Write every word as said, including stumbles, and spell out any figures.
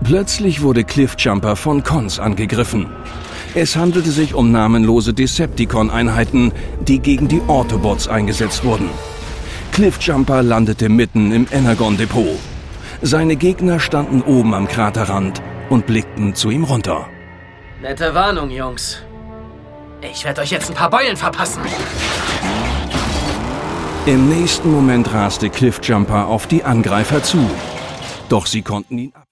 Plötzlich wurde Cliffjumper von Cons angegriffen. Es handelte sich um namenlose Decepticon-Einheiten, die gegen die Autobots eingesetzt wurden. Cliffjumper landete mitten im Energon-Depot. Seine Gegner standen oben am Kraterrand und blickten zu ihm runter. Nette Warnung, Jungs. Ich werde euch jetzt ein paar Beulen verpassen. Im nächsten Moment raste Cliffjumper auf die Angreifer zu. Doch sie konnten ihn ab.